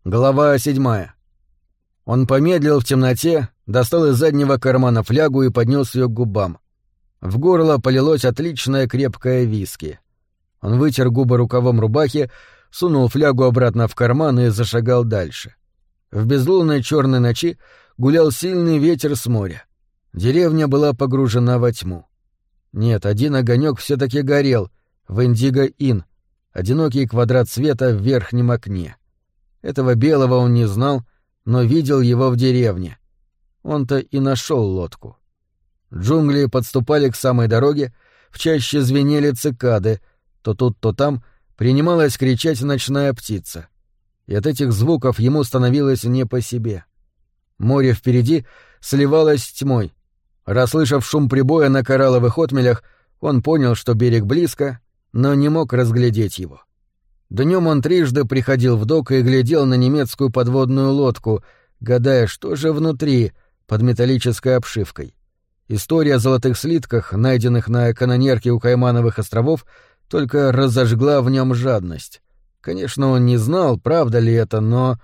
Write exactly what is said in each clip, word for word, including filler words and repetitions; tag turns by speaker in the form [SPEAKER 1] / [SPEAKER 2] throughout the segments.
[SPEAKER 1] Глава седьмая. Он помедлил в темноте, достал из заднего кармана флягу и поднес ее к губам. В горло полилось отличное крепкое виски. Он вытер губы рукавом рубахи, сунул флягу обратно в карман и зашагал дальше. В безлунной черной ночи гулял сильный ветер с моря. Деревня была погружена во тьму. Нет, один огонек все-таки горел, в Индиго-Инн, одинокий квадрат света в верхнем окне. Этого белого он не знал, но видел его в деревне. Он-то и нашел лодку. Джунгли подступали к самой дороге, в чаще звенели цикады, то тут, то там принималась кричать ночная птица. И от этих звуков ему становилось не по себе. Море впереди сливалось с тьмой. Расслышав шум прибоя на коралловых отмелях, он понял, что берег близко, но не мог разглядеть его. Днем он трижды приходил в док и глядел на немецкую подводную лодку, гадая, что же внутри, под металлической обшивкой. История о золотых слитках, найденных на канонерке у Каймановых островов, только разожгла в нем жадность. Конечно, он не знал, правда ли это, но...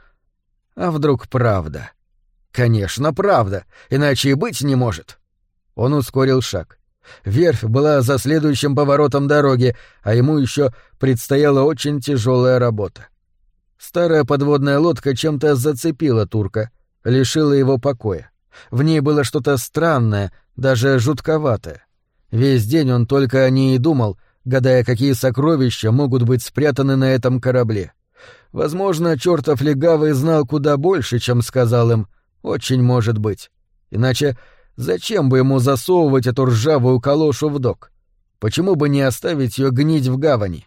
[SPEAKER 1] А вдруг правда? Конечно, правда, иначе и быть не может. Он ускорил шаг. Верфь была за следующим поворотом дороги, а ему еще предстояла очень тяжелая работа. Старая подводная лодка чем-то зацепила турка, лишила его покоя. В ней было что-то странное, даже жутковатое. Весь день он только о ней и думал, гадая, какие сокровища могут быть спрятаны на этом корабле. Возможно, чертов легавый знал куда больше, чем сказал им. Очень может быть. Иначе зачем бы ему засовывать эту ржавую калошу в док? Почему бы не оставить ее гнить в гавани?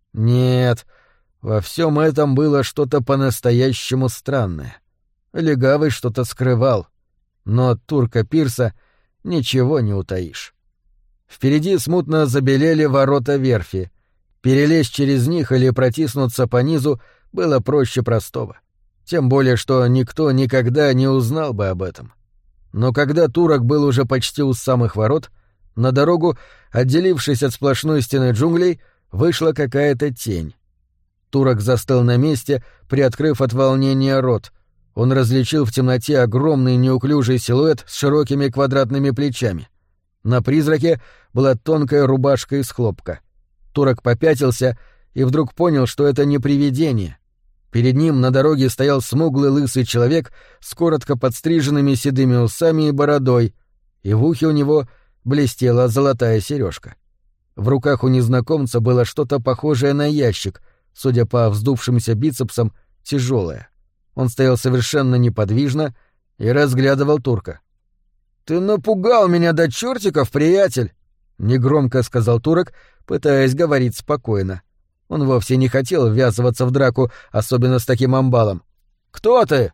[SPEAKER 1] Нет, во всем этом было что-то по-настоящему странное. Легавый что-то скрывал. Но от турка Пирса ничего не утаишь. Впереди смутно забелели ворота верфи. Перелезть через них или протиснуться по низу было проще простого. Тем более, что никто никогда не узнал бы об этом. Но когда турок был уже почти у самых ворот, на дорогу, отделившись от сплошной стены джунглей, вышла какая-то тень. Турок застыл на месте, приоткрыв от волнения рот. Он различил в темноте огромный неуклюжий силуэт с широкими квадратными плечами. На призраке была тонкая рубашка из хлопка. Турок попятился и вдруг понял, что это не привидение. Перед ним на дороге стоял смуглый лысый человек с коротко подстриженными седыми усами и бородой, и в ухе у него блестела золотая сережка. В руках у незнакомца было что-то похожее на ящик, судя по вздувшимся бицепсам, тяжелое. Он стоял совершенно неподвижно и разглядывал турка. «Ты напугал меня до чертиков, приятель!» — негромко сказал турок, пытаясь говорить спокойно. Он вовсе не хотел ввязываться в драку, особенно с таким амбалом. «Кто ты?»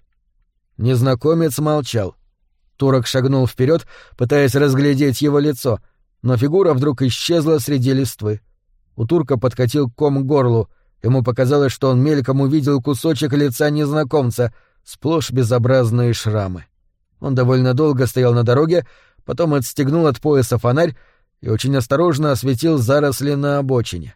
[SPEAKER 1] Незнакомец молчал. Турок шагнул вперед, пытаясь разглядеть его лицо, но фигура вдруг исчезла среди листвы. У турка подкатил ком к горлу. Ему показалось, что он мельком увидел кусочек лица незнакомца, сплошь безобразные шрамы. Он довольно долго стоял на дороге, потом отстегнул от пояса фонарь и очень осторожно осветил заросли на обочине.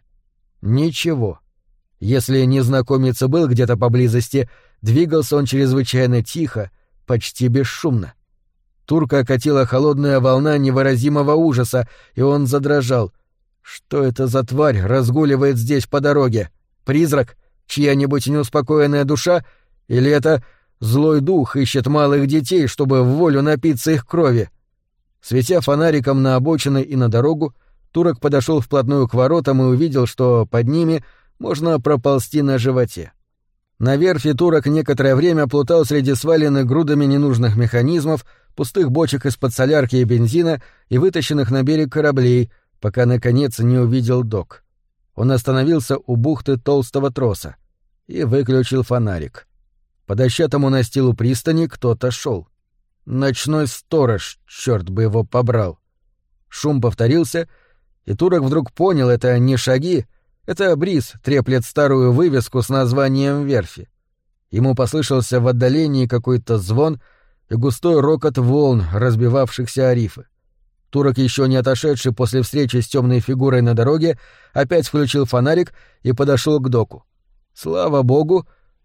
[SPEAKER 1] Ничего. Если незнакомец был где-то поблизости, двигался он чрезвычайно тихо, почти бесшумно. Турка окатила холодная волна невыразимого ужаса, и он задрожал. Что это за тварь разгуливает здесь по дороге? Призрак? Чья-нибудь неуспокоенная душа? Или это злой дух ищет малых детей, чтобы в волю напиться их крови? Светя фонариком на обочины и на дорогу, турок подошел вплотную к воротам и увидел, что под ними можно проползти на животе. На верфи турок некоторое время плутал среди сваленных грудами ненужных механизмов, пустых бочек из-под солярки и бензина и вытащенных на берег кораблей, пока, наконец, не увидел док. Он остановился у бухты толстого троса и выключил фонарик. По дощатому настилу пристани кто-то шел. Ночной сторож, черт бы его побрал. Шум повторился, и турок вдруг понял, это не шаги, это бриз треплет старую вывеску с названием верфи. Ему послышался в отдалении какой-то звон и густой рокот волн, разбивавшихся о рифы. Турок, еще не отошедший после встречи с темной фигурой на дороге, опять включил фонарик и подошел к доку. Слава богу,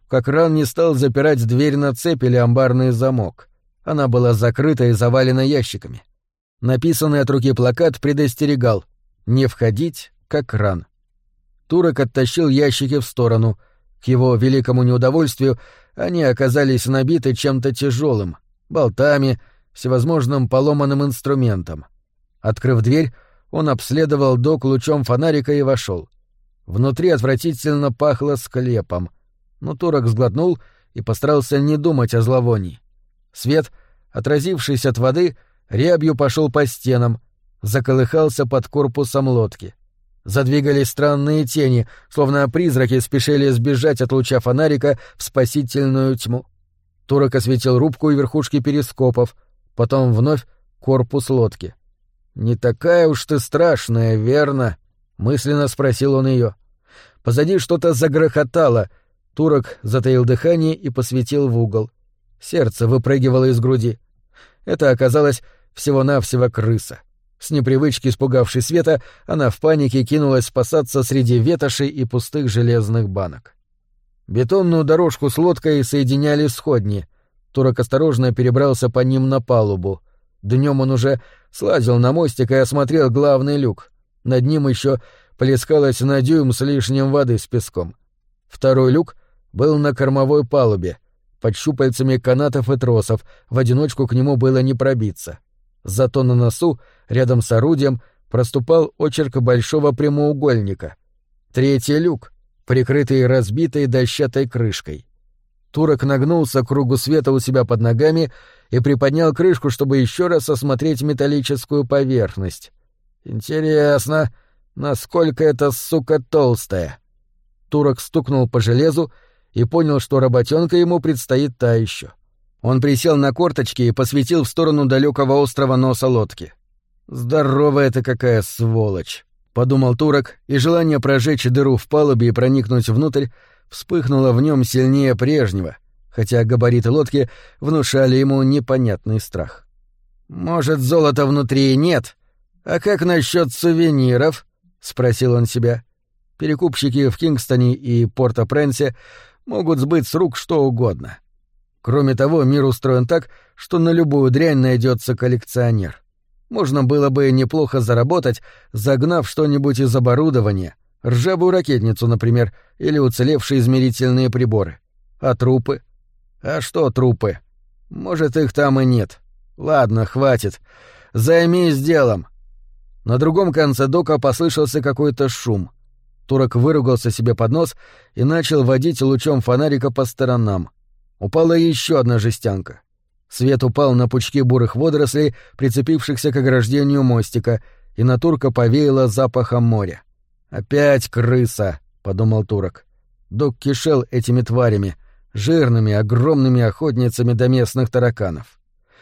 [SPEAKER 1] Какран не стал запирать дверь на цепь или амбарный замок. Она была закрыта и завалена ящиками. Написанный от руки плакат предостерегал «Не входить, Какран». Турок оттащил ящики в сторону. К его великому неудовольствию они оказались набиты чем-то тяжелым, болтами, всевозможным поломанным инструментом. Открыв дверь, он обследовал док лучом фонарика и вошел. Внутри отвратительно пахло склепом, но Турок сглотнул и постарался не думать о зловонии. Свет, отразившись от воды, рябью пошел по стенам, заколыхался под корпусом лодки. Задвигались странные тени, словно призраки спешили сбежать от луча фонарика в спасительную тьму. Турок осветил рубку и верхушки перископов, потом вновь корпус лодки. «Не такая уж ты страшная, верно?» — мысленно спросил он ее. Позади что-то загрохотало. Турок затаил дыхание и посветил в угол. Сердце выпрыгивало из груди. Это оказалось всего-навсего крыса. С непривычки испугавшись света, она в панике кинулась спасаться среди ветошей и пустых железных банок. Бетонную дорожку с лодкой соединяли сходни. Турок осторожно перебрался по ним на палубу. Днем он уже слазил на мостик и осмотрел главный люк. Над ним еще плескалось на дюйм с лишним воды с песком. Второй люк был на кормовой палубе. Под щупальцами канатов и тросов, в одиночку к нему было не пробиться. Зато на носу, рядом с орудием, проступал очерк большого прямоугольника. Третий люк, прикрытый разбитой дощатой крышкой. Турок нагнулся к кругу света у себя под ногами и приподнял крышку, чтобы еще раз осмотреть металлическую поверхность. «Интересно, насколько эта сука толстая?» Турок стукнул по железу и понял, что работенка ему предстоит та еще. Он присел на корточки и посветил в сторону далекого острова носа лодки. «Здоровая ты какая сволочь!» — подумал Турок, и желание прожечь дыру в палубе и проникнуть внутрь вспыхнуло в нем сильнее прежнего, хотя габариты лодки внушали ему непонятный страх. «Может, золота внутри и нет? А как насчет сувениров?» — спросил он себя. Перекупщики в Кингстоне и Порто-Пренсе могут сбыть с рук что угодно. Кроме того, мир устроен так, что на любую дрянь найдется коллекционер. Можно было бы неплохо заработать, загнав что-нибудь из оборудования, ржавую ракетницу, например, или уцелевшие измерительные приборы. А трупы? А что трупы? Может, их там и нет. Ладно, хватит. Займись делом. На другом конце дока послышался какой-то шум. Турок выругался себе под нос и начал водить лучом фонарика по сторонам. Упала еще одна жестянка. Свет упал на пучки бурых водорослей, прицепившихся к ограждению мостика, и на Турка повеяло запахом моря. «Опять крыса», — подумал Турок. Док кишел этими тварями, жирными, огромными охотницами до местных тараканов.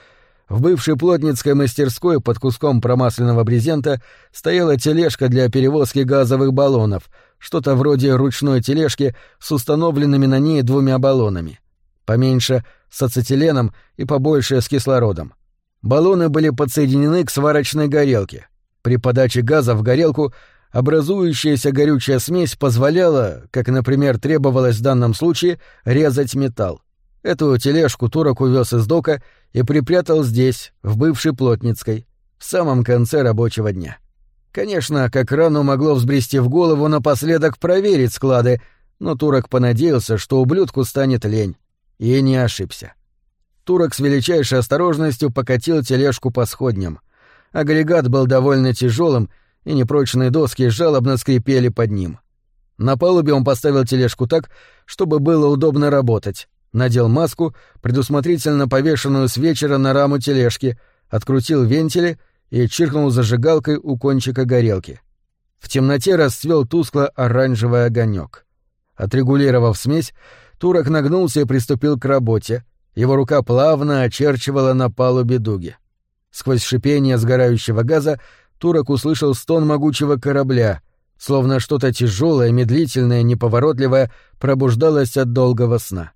[SPEAKER 1] В бывшей плотницкой мастерской под куском промасленного брезента стояла тележка для перевозки газовых баллонов, что-то вроде ручной тележки с установленными на ней двумя баллонами. Поменьше с ацетиленом и побольше с кислородом. Баллоны были подсоединены к сварочной горелке. При подаче газа в горелку образующаяся горючая смесь позволяла, как, например, требовалось в данном случае, резать металл. Эту тележку Турок увез из дока и припрятал здесь, в бывшей плотницкой, в самом конце рабочего дня. Конечно, как рану могло взбрести в голову напоследок проверить склады, но Турок понадеялся, что ублюдку станет лень. И не ошибся. Турок с величайшей осторожностью покатил тележку по сходням. Агрегат был довольно тяжелым, и непрочные доски жалобно скрипели под ним. На палубе он поставил тележку так, чтобы было удобно работать, надел маску, предусмотрительно повешенную с вечера на раму тележки, открутил вентили и чиркнул зажигалкой у кончика горелки. В темноте расцвел тускло-оранжевый огонек. Отрегулировав смесь, Турок нагнулся и приступил к работе. Его рука плавно очерчивала на палубе дуги. Сквозь шипение сгорающего газа Турок услышал стон могучего корабля, словно что-то тяжелое, медлительное, неповоротливое пробуждалось от долгого сна.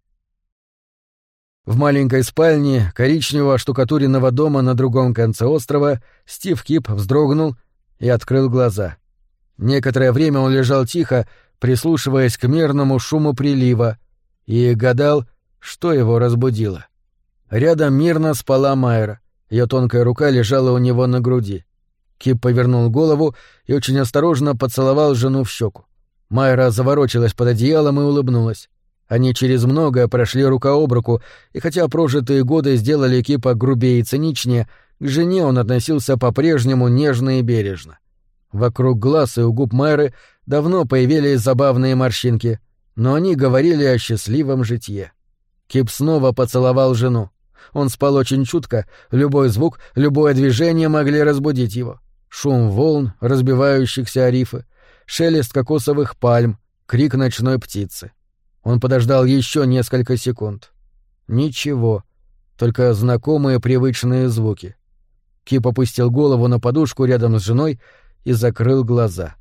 [SPEAKER 1] В маленькой спальне коричневого штукатуренного дома на другом конце острова Стив Кип вздрогнул и открыл глаза. Некоторое время он лежал тихо, прислушиваясь к мерному шуму прилива, и гадал, что его разбудило. Рядом мирно спала Майра, ее тонкая рука лежала у него на груди. Кип повернул голову и очень осторожно поцеловал жену в щеку. Майра заворочилась под одеялом и улыбнулась. Они через многое прошли рука об руку, и хотя прожитые годы сделали Кипа грубее и циничнее, к жене он относился по-прежнему нежно и бережно. Вокруг глаз и у губ Майры давно появились забавные морщинки, но они говорили о счастливом житье. Кип снова поцеловал жену. Он спал очень чутко, любой звук, любое движение могли разбудить его. Шум волн, разбивающихся о рифы, шелест кокосовых пальм, крик ночной птицы. Он подождал еще несколько секунд. Ничего, только знакомые привычные звуки. Кип опустил голову на подушку рядом с женой и закрыл глаза.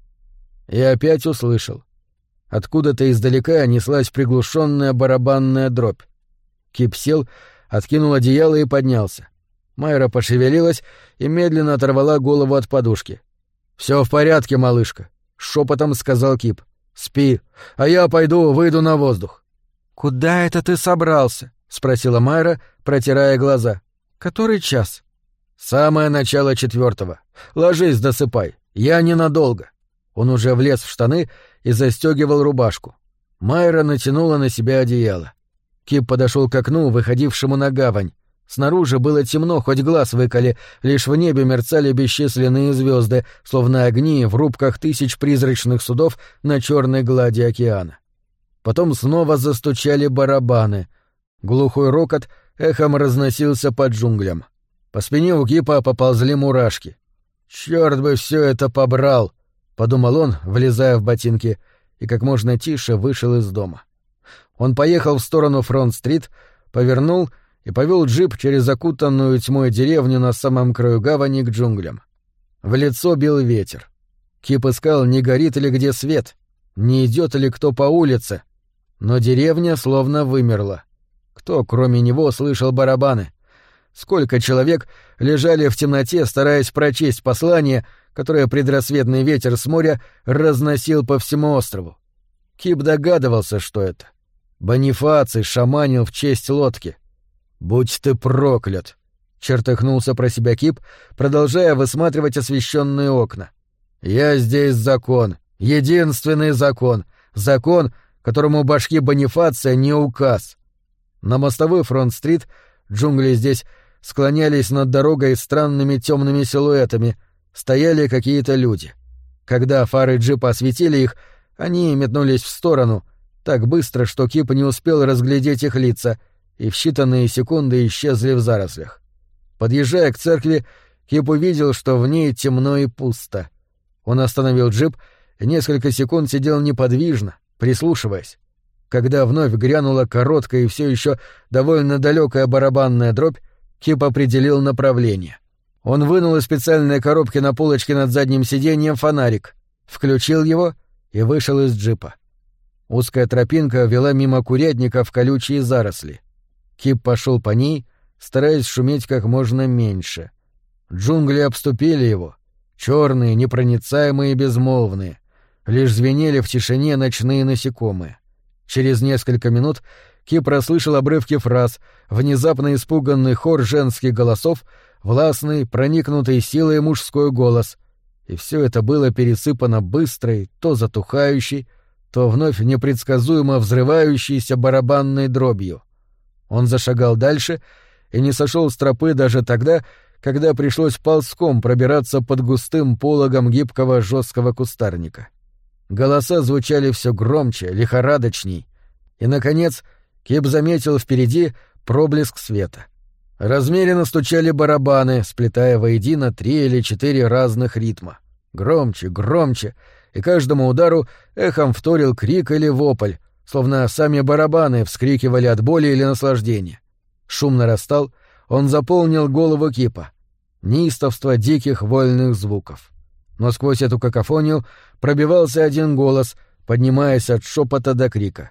[SPEAKER 1] И опять услышал. Откуда-то издалека неслась приглушенная барабанная дробь. Кип сел, откинул одеяло и поднялся. Майра пошевелилась и медленно оторвала голову от подушки. «Все в порядке, малышка», — шепотом сказал Кип. «Спи, а я пойду выйду на воздух». «Куда это ты собрался?» — спросила Майра, протирая глаза. «Который час?» «Самое начало четвертого. Ложись, досыпай. Я ненадолго». Он уже влез в штаны и застегивал рубашку. Майра натянула на себя одеяло. Кип подошел к окну, выходившему на гавань. Снаружи было темно, хоть глаз выколи, лишь в небе мерцали бесчисленные звезды, словно огни в рубках тысяч призрачных судов на черной глади океана. Потом снова застучали барабаны. Глухой рокот эхом разносился по джунглям. По спине у Кипа поползли мурашки. «Чёрт бы всё это побрал!» — подумал он, влезая в ботинки, и как можно тише вышел из дома. Он поехал в сторону Фронт-стрит, повернул и повел джип через окутанную тьмой деревню на самом краю гавани к джунглям. В лицо бил ветер. Кип искал, не горит ли где свет, не идет ли кто по улице. Но деревня словно вымерла. Кто, кроме него, слышал барабаны? Сколько человек лежали в темноте, стараясь прочесть послание, которое предрассветный ветер с моря разносил по всему острову? Кип догадывался, что это. Бонифаций шаманил в честь лодки. «Будь ты проклят!» — чертыхнулся про себя Кип, продолжая высматривать освещенные окна. «Я здесь закон, единственный закон, закон, которому башки Бонифация не указ». На мостовой Фронт-стрит джунгли здесь склонялись над дорогой странными темными силуэтами, стояли какие-то люди. Когда фары джипа осветили их, они метнулись в сторону, так быстро, что Кип не успел разглядеть их лица, и в считанные секунды исчезли в зарослях. Подъезжая к церкви, Кип увидел, что в ней темно и пусто. Он остановил джип и несколько секунд сидел неподвижно, прислушиваясь. Когда вновь грянула короткая и все еще довольно далекая барабанная дробь, Кип определил направление. Он вынул из специальной коробки на полочке над задним сиденьем фонарик, включил его и вышел из джипа. Узкая тропинка вела мимо курятника в колючие заросли. Кип пошел по ней, стараясь шуметь как можно меньше. Джунгли обступили его, черные, непроницаемые и безмолвные. Лишь звенели в тишине ночные насекомые. Через несколько минут Кип расслышал обрывки фраз, внезапно испуганный хор женских голосов, властный, проникнутый силой мужской голос. И все это было пересыпано быстрой, то затухающей, то вновь непредсказуемо взрывающейся барабанной дробью. Он зашагал дальше и не сошел с тропы даже тогда, когда пришлось ползком пробираться под густым пологом гибкого жесткого кустарника. Голоса звучали все громче, лихорадочней, и, наконец, Кип заметил впереди проблеск света. Размеренно стучали барабаны, сплетая воедино три или четыре разных ритма. Громче, громче, и каждому удару эхом вторил крик или вопль, словно сами барабаны вскрикивали от боли или наслаждения. Шум нарастал, он заполнил голову Кипа. Неистовство диких вольных звуков. Но сквозь эту какофонию пробивался один голос, поднимаясь от шепота до крика.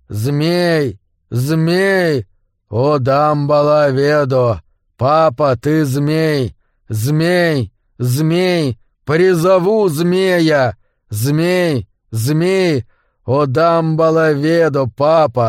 [SPEAKER 1] «Змей! Змей! О, дамбала ведо! Папа, ты змей! Змей! Змей! Призову змея! Змей! Змей! О, дамбала ведо, папа!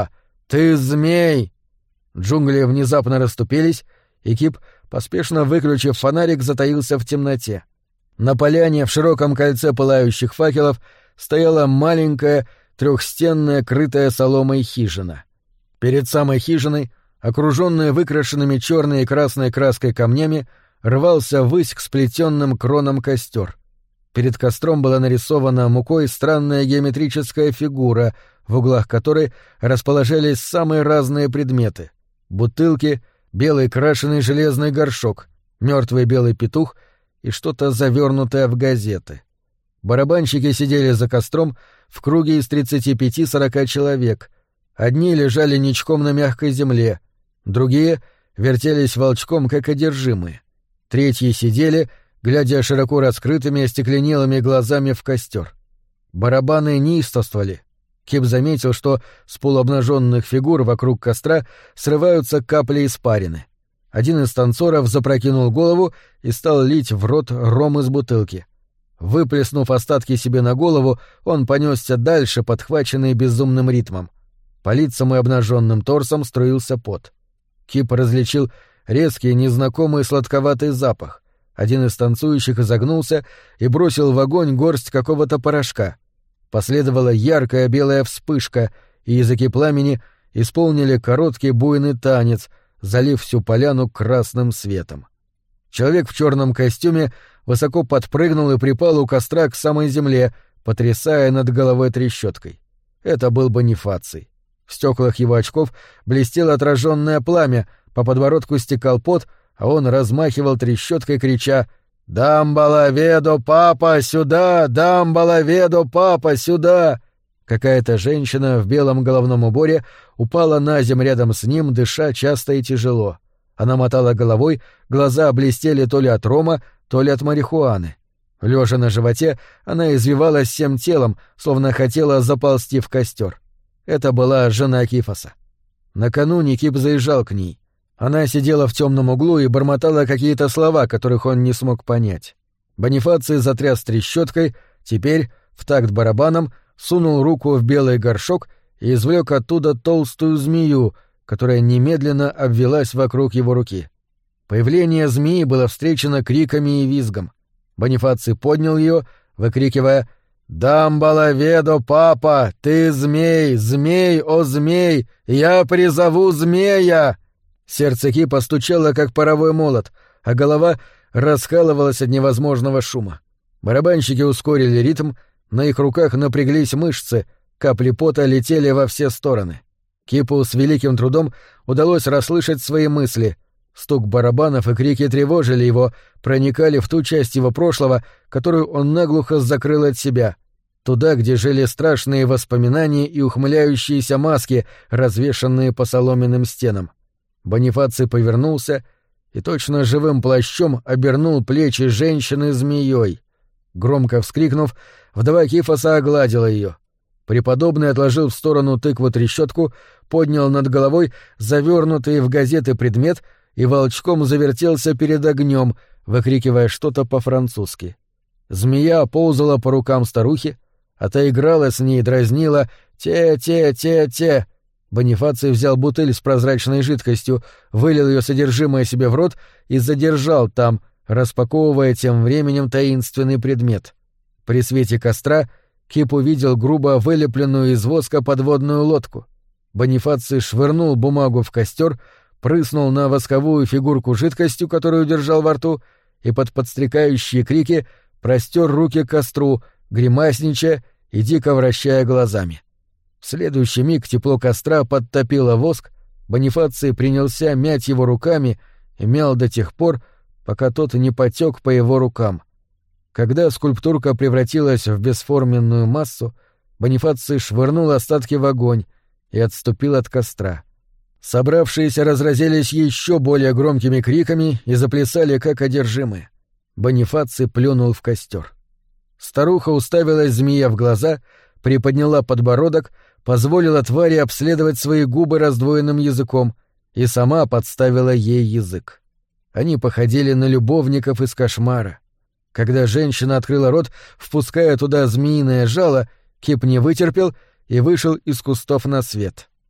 [SPEAKER 1] Ты змей!» Джунгли внезапно расступились, и Кип, поспешно выключив фонарик, затаился в темноте. На поляне в широком кольце пылающих факелов стояла маленькая трехстенная крытая соломой хижина. Перед самой хижиной, окруженная выкрашенными черной и красной краской камнями, рвался ввысь к сплетенным кронам костер. Перед костром была нарисована мукой странная геометрическая фигура, в углах которой расположились самые разные предметы — бутылки, белый крашеный железный горшок, мертвый белый петух и что-то завернутое в газеты. Барабанщики сидели за костром в круге из тридцати пяти-сорока человек. Одни лежали ничком на мягкой земле, другие вертелись волчком, как одержимые. Третьи сидели, глядя широко раскрытыми остекленелыми глазами в костер. Барабаны неистовствовали. Кип заметил, что с полуобнаженных фигур вокруг костра срываются капли испарины. Один из танцоров запрокинул голову и стал лить в рот ром из бутылки. Выплеснув остатки себе на голову, он понесся дальше, подхваченный безумным ритмом. По лицам и обнаженным торсам струился пот. Кип различил резкий, незнакомый сладковатый запах. Один из танцующих изогнулся и бросил в огонь горсть какого-то порошка. Последовала яркая белая вспышка, и языки пламени исполнили короткий буйный танец, залив всю поляну красным светом. Человек в черном костюме высоко подпрыгнул и припал у костра к самой земле, потрясая над головой трещоткой. Это был Бонифаций. В стеклах его очков блестело отраженное пламя, по подбородку стекал пот, а он размахивал трещоткой, крича «Дамбалаведо, папа, сюда! Дамбалаведо, папа, сюда!» Какая-то женщина в белом головном уборе упала на землю рядом с ним, дыша часто и тяжело. Она мотала головой, глаза блестели то ли от рома, то ли от марихуаны. Лежа на животе, она извивалась всем телом, словно хотела заползти в костер. Это была жена Кифоса. Накануне Кип заезжал к ней. Она сидела в темном углу и бормотала какие-то слова, которых он не смог понять. Бонифаций затряс трещоткой, теперь, в такт барабаном, сунул руку в белый горшок и извлек оттуда толстую змею, которая немедленно обвелась вокруг его руки. Появление змеи было встречено криками и визгом. Бонифаций поднял ее, выкрикивая «Дамбалаведо, папа! Ты змей! Змей, о змей! Я призову змея!» Сердце Кипа стучало, как паровой молот, а голова раскалывалась от невозможного шума. Барабанщики ускорили ритм, на их руках напряглись мышцы, капли пота летели во все стороны. Кипу с великим трудом удалось расслышать свои мысли. Стук барабанов и крики тревожили его, проникали в ту часть его прошлого, которую он наглухо закрыл от себя, туда, где жили страшные воспоминания и ухмыляющиеся маски, развешанные по соломенным стенам. Бонифаций повернулся и точно живым плащом обернул плечи женщины змеей. Громко вскрикнув, вдова Кифоса огладила ее. Преподобный отложил в сторону тыкву-трещотку, поднял над головой завернутый в газеты предмет и волчком завертелся перед огнем, выкрикивая что-то по-французски. Змея ползала по рукам старухи, а та играла с ней, дразнила «те-те-те-те». Бонифаций взял бутыль с прозрачной жидкостью, вылил ее содержимое себе в рот и задержал там, распаковывая тем временем таинственный предмет. При свете костра Кип увидел грубо вылепленную из воска подводную лодку. Бонифаций швырнул бумагу в костер, прыснул на восковую фигурку жидкостью, которую держал во рту, и под подстрекающие крики простер руки к костру, гримасничая и дико вращая глазами. В следующий миг тепло костра подтопило воск, Бонифаций принялся мять его руками и мял до тех пор, пока тот не потек по его рукам. Когда скульптурка превратилась в бесформенную массу, Бонифаций швырнул остатки в огонь и отступил от костра. Собравшиеся разразились еще более громкими криками и заплясали как одержимые. Бонифаций плюнул в костер. Старуха уставилась змея в глаза, приподняла подбородок, позволила твари обследовать свои губы раздвоенным языком и сама подставила ей язык. Они походили на любовников из кошмара. Когда женщина открыла рот, впуская туда змеиное жало, Кип не вытерпел и вышел из кустов на свет.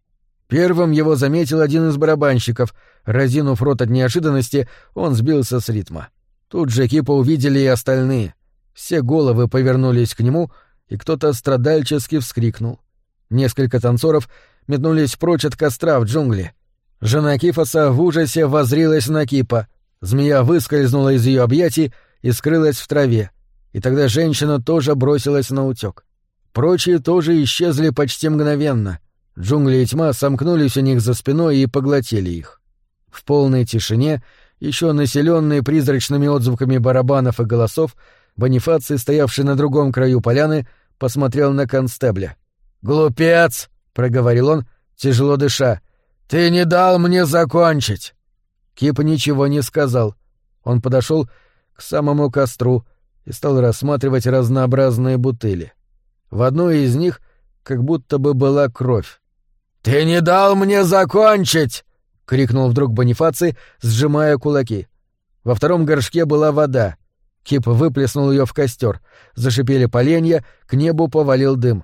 [SPEAKER 1] Первым его заметил один из барабанщиков. Разинув рот от неожиданности, он сбился с ритма. Тут же Кипа увидели и остальные. Все головы повернулись к нему, и кто-то страдальчески вскрикнул. Несколько танцоров метнулись прочь от костра в джунгли. Жена Кифоса в ужасе воззрилась на Кипа. Змея выскользнула из ее объятий и скрылась в траве, и тогда женщина тоже бросилась на утёк. Прочие тоже исчезли почти мгновенно. Джунгли и тьма сомкнулись у них за спиной и поглотили их. В полной тишине, еще населенной призрачными отзвуками барабанов и голосов, Бонифаций, стоявший на другом краю поляны, посмотрел на констебля. «Глупец!» — проговорил он, тяжело дыша. «Ты не дал мне закончить!» Кип ничего не сказал. Он подошел к самому костру и стал рассматривать разнообразные бутыли. В одной из них как будто бы была кровь. «Ты не дал мне закончить!» — крикнул вдруг Бонифаций, сжимая кулаки. Во втором горшке была вода. Кип выплеснул ее в костер. Зашипели поленья, к небу повалил дым.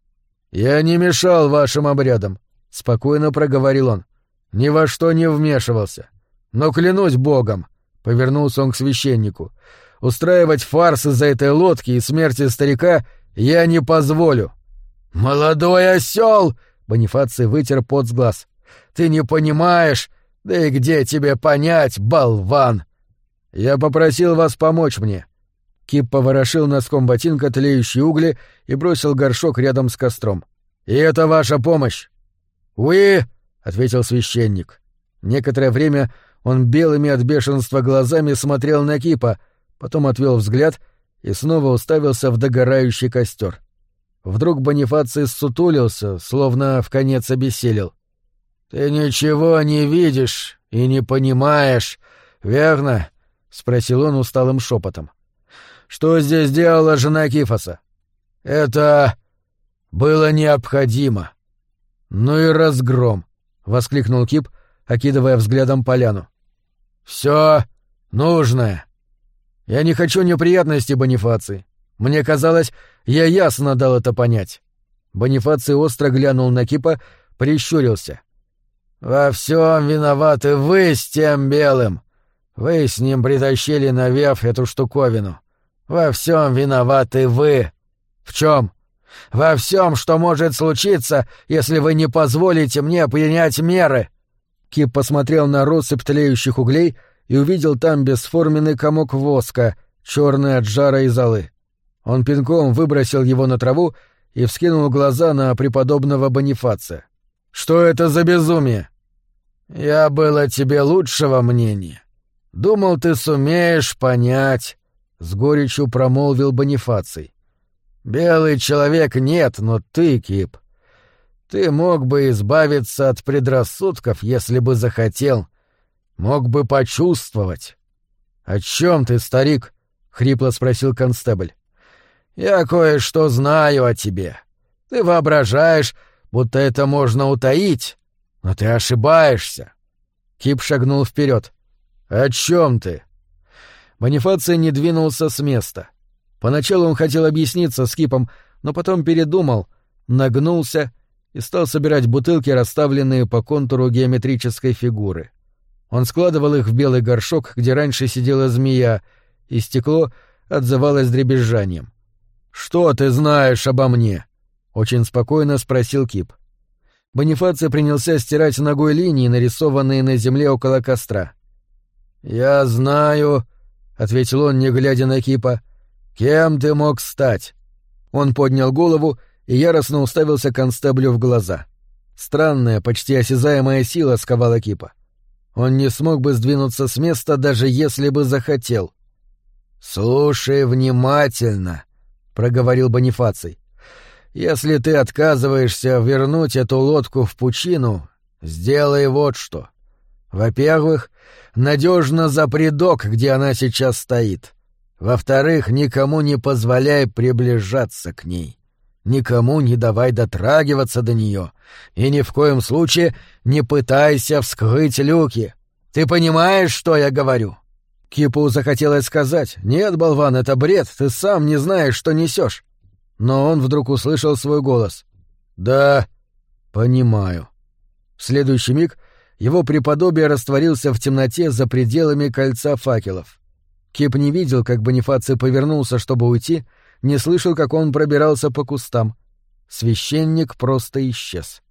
[SPEAKER 1] «Я не мешал вашим обрядам», — спокойно проговорил он. «Ни во что не вмешивался. Но клянусь богом», — повернулся он к священнику, — «устраивать фарс из-за этой лодки и смерти старика я не позволю». «Молодой осёл!» — Бонифаций вытер пот с глаз. «Ты не понимаешь? Да и где тебе понять, болван?» «Я попросил вас помочь мне». Кип поворошил носком ботинка тлеющие угли и бросил горшок рядом с костром. «И это ваша помощь?» «Уи!» — ответил священник. Некоторое время он белыми от бешенства глазами смотрел на Кипа, потом отвел взгляд и снова уставился в догорающий костер. Вдруг Бонифаций ссутулился, словно вконец обессилел. «Ты ничего не видишь и не понимаешь, верно?» — спросил он усталым шепотом. «Что здесь делала жена Кифоса?» «Это было необходимо». «Ну и разгром!» — воскликнул Кип, окидывая взглядом поляну. «Всё нужное. Я не хочу неприятностей, Бонифаций. Мне казалось, я ясно дал это понять». Бонифаций остро глянул на Кипа, прищурился. «Во всем виноваты вы с тем белым. Вы с ним притащили на Вев эту штуковину. Во всем виноваты вы. В чем? Во всем, что может случиться, если вы не позволите мне принять меры». Кип посмотрел на россыпь тлеющих углей и увидел там бесформенный комок воска, черный от жара и золы. Он пинком выбросил его на траву и вскинул глаза на преподобного Бонифация. «Что это за безумие?» «Я был о тебе лучшего мнения. Думал, ты сумеешь понять», — с горечью промолвил Бонифаций. «Белый человек нет, но ты, Кип. Ты мог бы избавиться от предрассудков, если бы захотел. Мог бы почувствовать». «О чем ты, старик?» — хрипло спросил констебль. «Я кое-что знаю о тебе. Ты воображаешь, будто это можно утаить, но ты ошибаешься». Кип шагнул вперед. «О чем ты?» Бонифаций не двинулся с места. Поначалу он хотел объясниться с Кипом, но потом передумал, нагнулся и стал собирать бутылки, расставленные по контуру геометрической фигуры. Он складывал их в белый горшок, где раньше сидела змея, и стекло отзывалось дребезжанием. «Что ты знаешь обо мне?» — очень спокойно спросил Кип. Бонифаций принялся стирать ногой линии, нарисованные на земле около костра. «Я знаю», — ответил он, не глядя на Кипа, — «кем ты мог стать?» Он поднял голову и яростно уставился констеблю в глаза. Странная, почти осязаемая сила сковала Кипа. Он не смог бы сдвинуться с места, даже если бы захотел. «Слушай внимательно», — проговорил Бонифаций. «Если ты отказываешься вернуть эту лодку в пучину, сделай вот что. Во-первых, надежно запри док, где она сейчас стоит. Во-вторых, никому не позволяй приближаться к ней. Никому не давай дотрагиваться до нее. И ни в коем случае не пытайся вскрыть люки. Ты понимаешь, что я говорю?» Кипу захотелось сказать: «Нет, болван, это бред, ты сам не знаешь, что несешь». Но он вдруг услышал свой голос. «Да, понимаю». В следующий миг его преподобие растворился в темноте за пределами кольца факелов. Кип не видел, как Бонифаций повернулся, чтобы уйти, не слышал, как он пробирался по кустам. Священник просто исчез.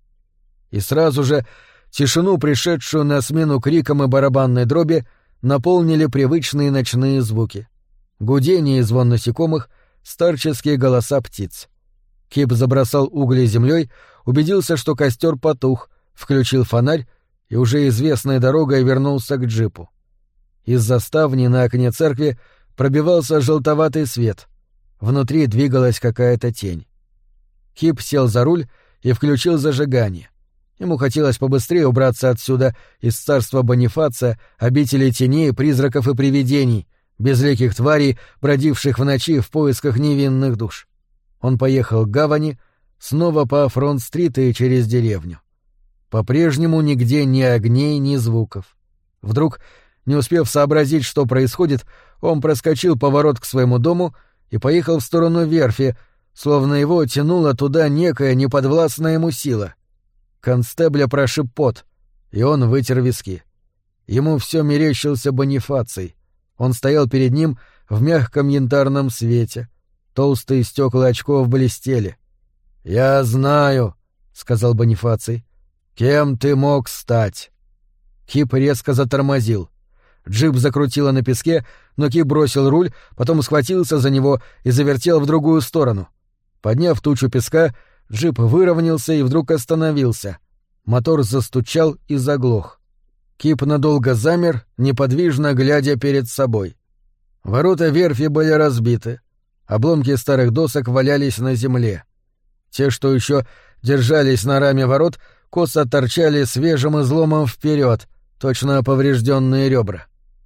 [SPEAKER 1] И сразу же тишину, пришедшую на смену крикам и барабанной дроби, наполнили привычные ночные звуки. Гудение и звон насекомых, старческие голоса птиц. Кип забросал угли землей, убедился, что костер потух, включил фонарь и уже известной дорогой вернулся к джипу. Из-за ставни на окне церкви пробивался желтоватый свет. Внутри двигалась какая-то тень. Кип сел за руль и включил зажигание. Ему хотелось побыстрее убраться отсюда, из царства Бонифация, обители теней, призраков и привидений, безликих тварей, бродивших в ночи в поисках невинных душ. Он поехал к гавани, снова по Фронт-стрит и через деревню. По-прежнему нигде ни огней, ни звуков. Вдруг, не успев сообразить, что происходит, он проскочил поворот к своему дому и поехал в сторону верфи, словно его тянула туда некая неподвластная ему сила. Констебля прошиб пот, и он вытер виски. Ему все мерещился Бонифаций. Он стоял перед ним в мягком янтарном свете. Толстые стекла очков блестели. «Я знаю», — сказал Бонифаций, — «кем ты мог стать?» Кип резко затормозил. Джип закрутило на песке, но Кип бросил руль, потом схватился за него и завертел в другую сторону. Подняв тучу песка, джип выровнялся и вдруг остановился. Мотор застучал и заглох. Кип надолго замер, неподвижно глядя перед собой. Ворота верфи были разбиты. Обломки старых досок валялись на земле. Те, что еще держались на раме ворот, косо торчали свежим изломом вперед, точно поврежденные ребра.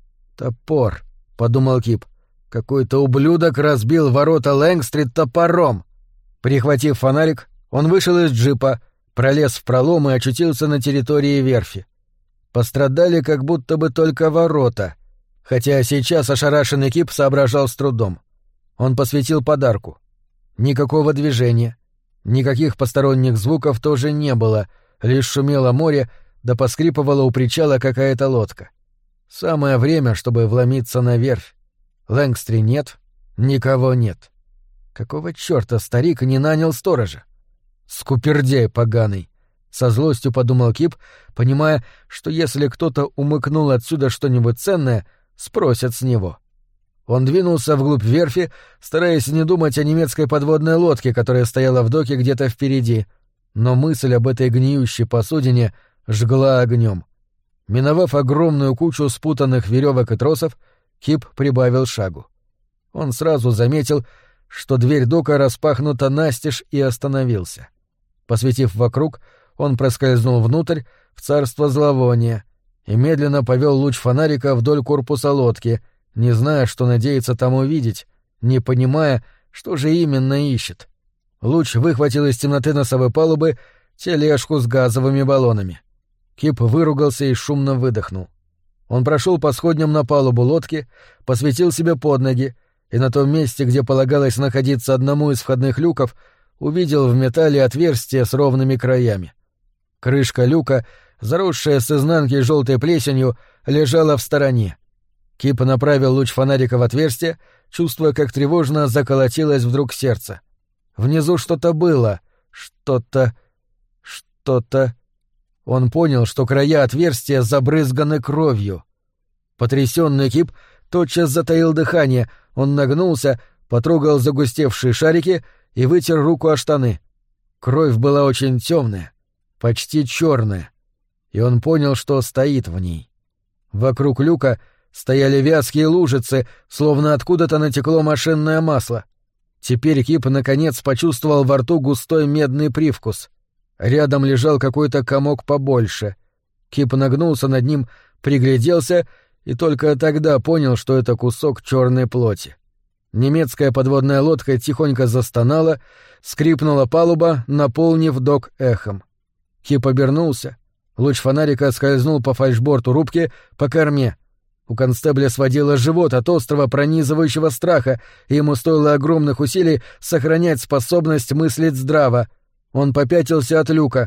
[SPEAKER 1] «Топор», — подумал Кип. «Какой-то ублюдок разбил ворота Лэнг-стрит топором». Прихватив фонарик, он вышел из джипа, пролез в пролом и очутился на территории верфи. Пострадали как будто бы только ворота, хотя сейчас ошарашенный Кип соображал с трудом. Он посветил подарку. Никакого движения, никаких посторонних звуков тоже не было, лишь шумело море, да поскрипывала у причала какая-то лодка. Самое время, чтобы вломиться на верфь. Лэнгстри нет, никого нет. Какого чёрта старик не нанял сторожа? Скупердяй поганый. Со злостью подумал Кип, понимая, что если кто-то умыкнул отсюда что-нибудь ценное, спросят с него. Он двинулся вглубь верфи, стараясь не думать о немецкой подводной лодке, которая стояла в доке где-то впереди, но мысль об этой гниющей посудине жгла огнем. Миновав огромную кучу спутанных веревок и тросов, Кип прибавил шагу. Он сразу заметил, что дверь дока распахнута настежь, и остановился. Посветив вокруг, он проскользнул внутрь, в царство зловония, и медленно повел луч фонарика вдоль корпуса лодки, не зная, что надеется там увидеть, не понимая, что же именно ищет. Луч выхватил из темноты носовой палубы тележку с газовыми баллонами. Кип выругался и шумно выдохнул. Он прошел по сходням на палубу лодки, посветил себе под ноги, и на том месте, где полагалось находиться одному из входных люков, увидел в металле отверстие с ровными краями. Крышка люка, заросшая с изнанки желтой плесенью, лежала в стороне. Кип направил луч фонарика в отверстие, чувствуя, как тревожно заколотилось вдруг сердце. Внизу что-то было, что-то... что-то... Он понял, что края отверстия забрызганы кровью. Потрясенный Кип тотчас затаил дыхание, он нагнулся, потрогал загустевшие шарики и вытер руку о штаны. Кровь была очень темная, почти черная, и он понял, что стоит в ней. Вокруг люка стояли вязкие лужицы, словно откуда-то натекло машинное масло. Теперь Кип наконец почувствовал во рту густой медный привкус. Рядом лежал какой-то комок побольше. Кип нагнулся над ним, пригляделся и только тогда понял, что это кусок черной плоти. Немецкая подводная лодка тихонько застонала, скрипнула палуба, наполнив док эхом. Кип обернулся. Луч фонарика скользнул по фальшборту рубки, по корме. У констебля сводило живот от острого пронизывающего страха, и ему стоило огромных усилий сохранять способность мыслить здраво. Он попятился от люка,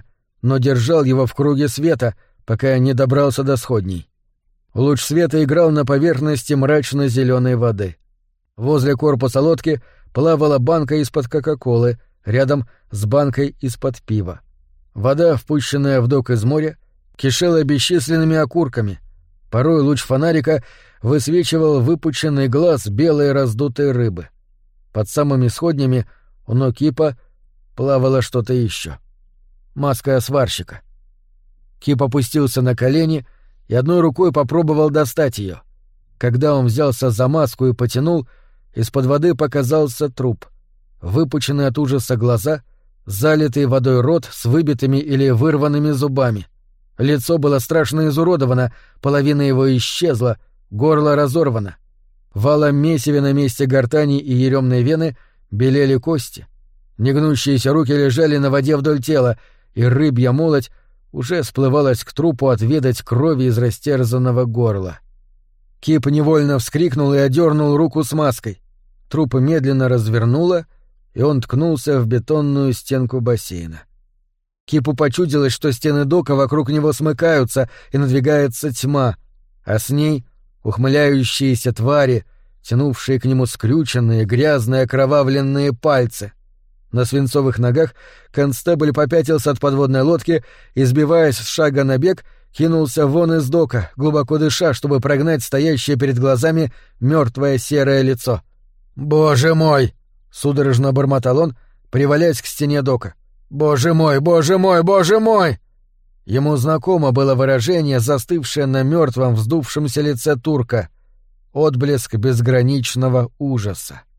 [SPEAKER 1] но держал его в круге света, пока не добрался до сходней. Луч света играл на поверхности мрачно-зеленой воды. Возле корпуса лодки плавала банка из-под кока-колы, рядом с банкой из-под пива. Вода, впущенная в док из моря, кишела бесчисленными окурками. Порой луч фонарика высвечивал выпученный глаз белой раздутой рыбы. Под самыми сходнями у ног Кипа плавало что-то еще. Маска сварщика. Кип опустился на колени и одной рукой попробовал достать ее. Когда он взялся за маску и потянул, из-под воды показался труп. Выпученные от ужаса глаза, залитый водой рот с выбитыми или вырванными зубами. Лицо было страшно изуродовано, половина его исчезла, горло разорвано. В алом месиве на месте гортани и еремной вены белели кости. Негнущиеся руки лежали на воде вдоль тела, и рыбья молоть уже сплывалась к трупу отведать крови из растерзанного горла. Кип невольно вскрикнул и одернул руку с маской. Труп медленно развернуло, и он ткнулся в бетонную стенку бассейна. Кипу почудилось, что стены дока вокруг него смыкаются, и надвигается тьма, а с ней ухмыляющиеся твари, тянувшие к нему скрюченные, грязные, окровавленные пальцы. На свинцовых ногах констебль попятился от подводной лодки и, сбиваясь с шага на бег, кинулся вон из дока, глубоко дыша, чтобы прогнать стоящее перед глазами мертвое серое лицо. «Боже мой!» — судорожно бормотал он, привалясь к стене дока. «Боже мой, боже мой, боже мой!» Ему знакомо было выражение, застывшее на мертвом вздувшемся лице турка. Отблеск безграничного ужаса.